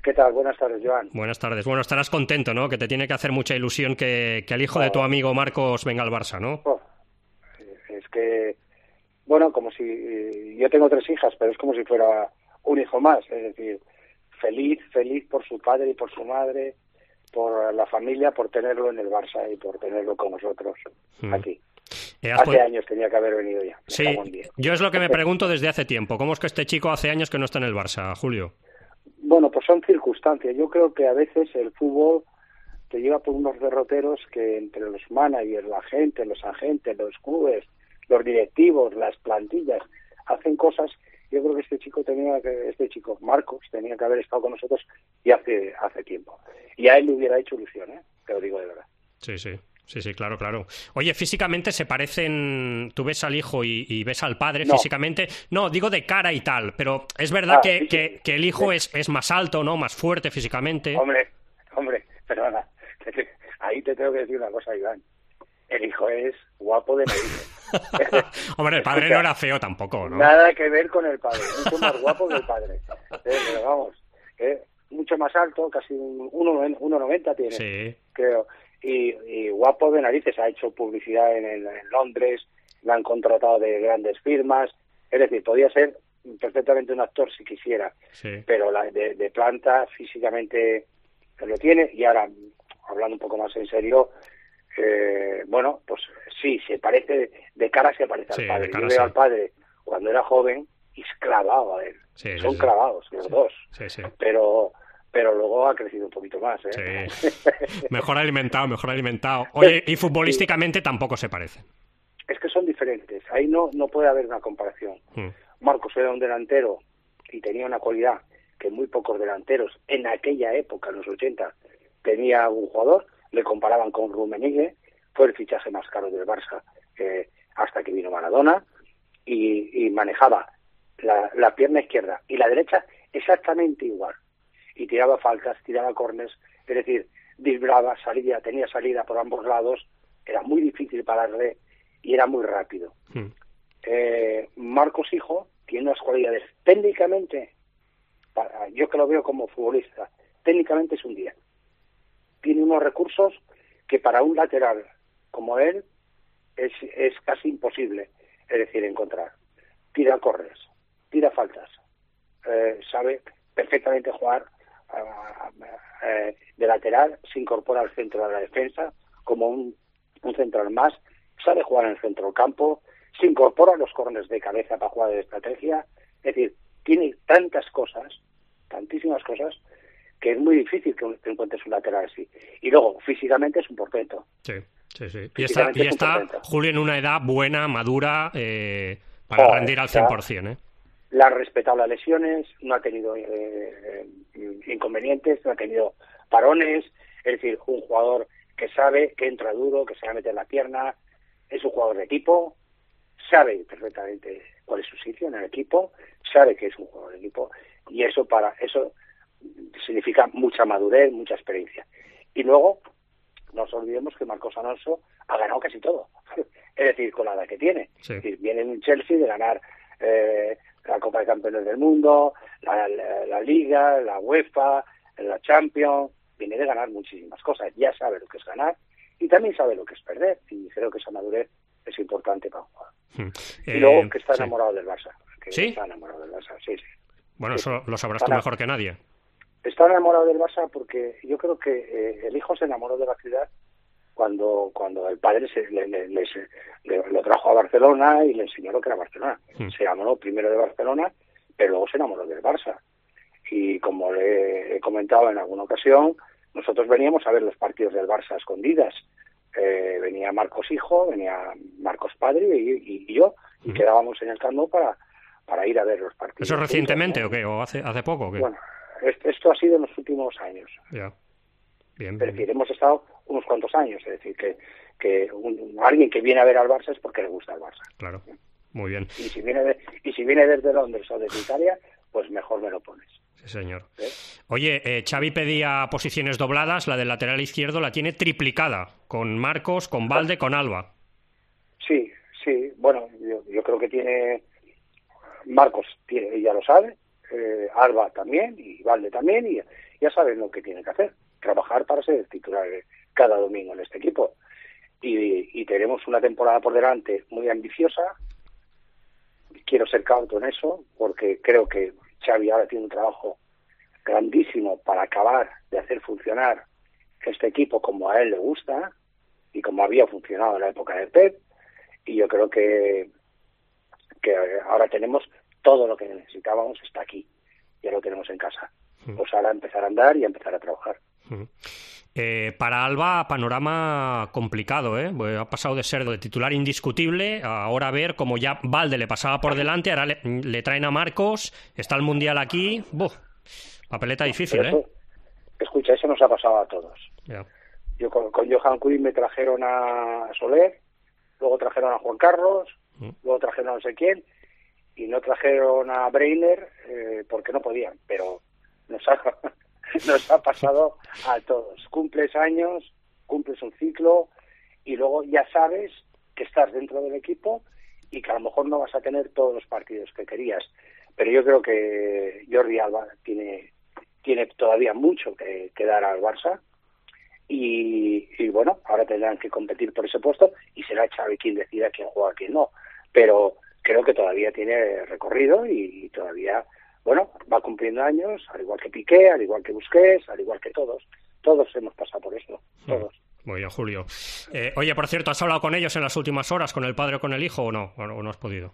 ¿Qué tal? Buenas tardes, Joan. Buenas tardes. Bueno, estarás contento, ¿no? Que te tiene que hacer mucha ilusión que el hijo de tu amigo Marcos venga al Barça, ¿no? Es que, bueno, como si... Yo tengo 3 hijas, pero es como si fuera un hijo más. Es decir, feliz por su padre y por su madre, por la familia, por tenerlo en el Barça y por tenerlo con nosotros aquí. Hace años tenía que haber venido ya. Sí, yo es lo que me pregunto desde hace tiempo. ¿Cómo es que este chico hace años que no está en el Barça, Julio? Bueno, pues son circunstancias. Yo creo que a veces el fútbol te lleva por unos derroteros que entre los managers, la gente, los agentes, los clubes, los directivos, las plantillas, hacen cosas. Yo creo que este chico, Marcos, tenía que haber estado con nosotros y hace tiempo. Y a él le hubiera hecho ilusión, te lo digo de verdad. Sí, claro. Oye, físicamente se parecen, tú ves al hijo y ves al padre físicamente, no, digo de cara y tal, pero es verdad que el hijo es más alto, ¿no? Más fuerte físicamente. Hombre, perdona, ahí te tengo que decir una cosa, Iván. El hijo es guapo de narices. Hombre, el padre no era feo tampoco, ¿no? Nada que ver con el padre, mucho más guapo que el padre. Pero vamos, mucho más alto, casi 1,90 tiene, sí. Creo. Y guapo de narices, ha hecho publicidad en Londres, la han contratado de grandes firmas, es decir, podía ser perfectamente un actor si quisiera, pero de planta físicamente lo tiene. Y ahora, hablando un poco más en serio, bueno, pues sí, se parece, de cara se parece al padre. Yo veo al padre cuando era joven y es clavado a él, son clavados los dos, pero luego ha crecido un poquito más, Sí. Mejor alimentado. Oye, y futbolísticamente tampoco se parecen. Es que son diferentes, ahí no puede haber una comparación. Marcos era un delantero y tenía una cualidad que muy pocos delanteros en aquella época, en los 80, tenía un jugador, le comparaban con Rummenigge, fue el fichaje más caro del Barça hasta que vino Maradona, y manejaba la pierna izquierda y la derecha exactamente igual. Y tiraba faltas, tiraba córners, es decir, driblaba, tenía salida por ambos lados, era muy difícil pararle y era muy rápido. Marcos hijo tiene unas cualidades técnicamente, yo que lo veo como futbolista, técnicamente es un 10. Tiene unos recursos que para un lateral como él es casi imposible, es decir, encontrar. Tira córners, tira faltas, sabe perfectamente jugar de lateral, se incorpora al centro de la defensa como un central más, sabe jugar en el centro del campo, se incorpora a los córneres de cabeza para jugar de estrategia, es decir, tiene tantísimas cosas, que es muy difícil que encuentres un lateral así. Y luego, físicamente es un portento. Sí. Y está Julio en una edad buena, madura, para rendir al 100%, Le ha respetado las lesiones, no ha tenido inconvenientes, no ha tenido parones, es decir, un jugador que sabe, que entra duro, que se va a meter la pierna, es un jugador de equipo, sabe perfectamente cuál es su sitio en el equipo, sabe que es un jugador de equipo, y eso significa mucha madurez, mucha experiencia. Y luego, no nos olvidemos que Marcos Alonso ha ganado casi todo, es decir, con la edad que tiene. Sí. Es decir, viene en un Chelsea de ganar la Copa de Campeones del Mundo, la Liga, la UEFA, la Champions, viene de ganar muchísimas cosas, ya sabe lo que es ganar y también sabe lo que es perder, y creo que esa madurez es importante para un jugador. Y luego que está enamorado del Barça. Está enamorado del Barça, sí. Bueno, eso lo sabrás tú mejor que nadie. Está enamorado del Barça porque yo creo que el hijo se enamoró de la ciudad cuando el padre lo trajo a Barcelona y le enseñó lo que era Barcelona. Se enamoró primero de Barcelona, pero luego se enamoró del Barça. Y como le he comentado en alguna ocasión, nosotros veníamos a ver los partidos del Barça a escondidas. Venía Marcos hijo, venía Marcos padre y yo, y quedábamos en el Camp Nou para ir a ver los partidos. ¿Eso recientemente o qué? ¿O hace poco o qué? Bueno, esto ha sido en los últimos años. Ya. Bien. Es decir, hemos estado unos cuantos años, es decir, que alguien que viene a ver al Barça es porque le gusta el Barça. Claro, muy bien. Y si viene desde Londres o desde Italia, pues mejor me lo pones. Sí, señor. Oye, Xavi pedía posiciones dobladas, la del lateral izquierdo la tiene triplicada, con Marcos, con Valde, con Alba. Sí, bueno, yo creo que tiene... Marcos ya lo sabe, Alba también, y Valde también, ya saben lo que tienen que hacer, trabajar para ser titular cada domingo en este equipo. Y tenemos una temporada por delante muy ambiciosa. Quiero ser cauto en eso, porque creo que Xavi ahora tiene un trabajo grandísimo para acabar de hacer funcionar este equipo como a él le gusta y como había funcionado en la época de Pep, y yo creo que ahora tenemos todo lo que necesitábamos, está aquí, ya lo tenemos en casa. Pues ahora empezar a andar y a empezar a trabajar. Para Alba, panorama complicado, ¿eh? Pues ha pasado de ser de titular indiscutible a ahora ver como ya Valde le pasaba por delante, ahora le traen a Marcos, está el Mundial aquí. ¡Buf! Papeleta difícil, eso, escucha, eso nos ha pasado a todos. Yeah. Yo con Johan Cruyff me trajeron a Soler, luego trajeron a Juan Carlos, luego trajeron a no sé quién, y no trajeron a Breiner porque no podían, pero nos ha pasado a todos. Cumples años, cumples un ciclo, y luego ya sabes que estás dentro del equipo y que a lo mejor no vas a tener todos los partidos que querías. Pero yo creo que Jordi Alba tiene todavía mucho que dar al Barça, y bueno, ahora tendrán que competir por ese puesto y será Xavi quien decida quién juega, quién no. Pero creo que todavía tiene recorrido y todavía, bueno, va cumpliendo años, al igual que Piqué, al igual que Busquets, al igual que todos. Todos hemos pasado por esto, todos. Muy bien, Julio. Oye, por cierto, ¿has hablado con ellos en las últimas horas, con el padre o con el hijo, o no? ¿O no has podido?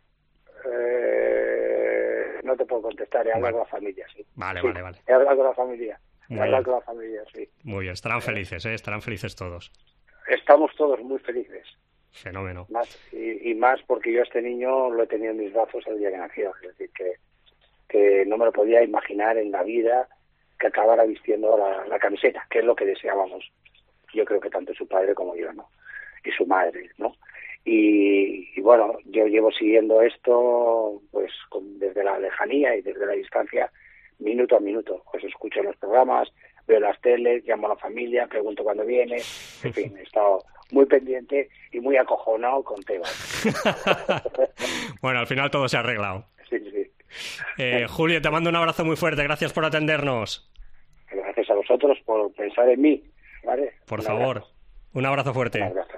No te puedo contestar, he hablado con la familia, sí. Vale. He hablado con la familia. Sí. Muy bien, estarán felices, estarán felices todos. Estamos todos muy felices. Fenómeno. Más porque yo a este niño lo he tenido en mis brazos el día que nació. Es decir, que no me lo podía imaginar en la vida que acabara vistiendo la camiseta, que es lo que deseábamos. Yo creo que tanto su padre como yo, ¿no? Y su madre, ¿no? Y bueno, yo llevo siguiendo esto pues desde la lejanía y desde la distancia, minuto a minuto. Pues escucho los programas, veo las teles, llamo a la familia, pregunto cuándo viene. En fin, he estado muy pendiente y muy acojonado con Tebas. Bueno, al final todo se ha arreglado. Sí. Julio, te mando un abrazo muy fuerte. Gracias por atendernos. Gracias a vosotros por pensar en mí, ¿vale? Por favor, un abrazo fuerte. Un abrazo.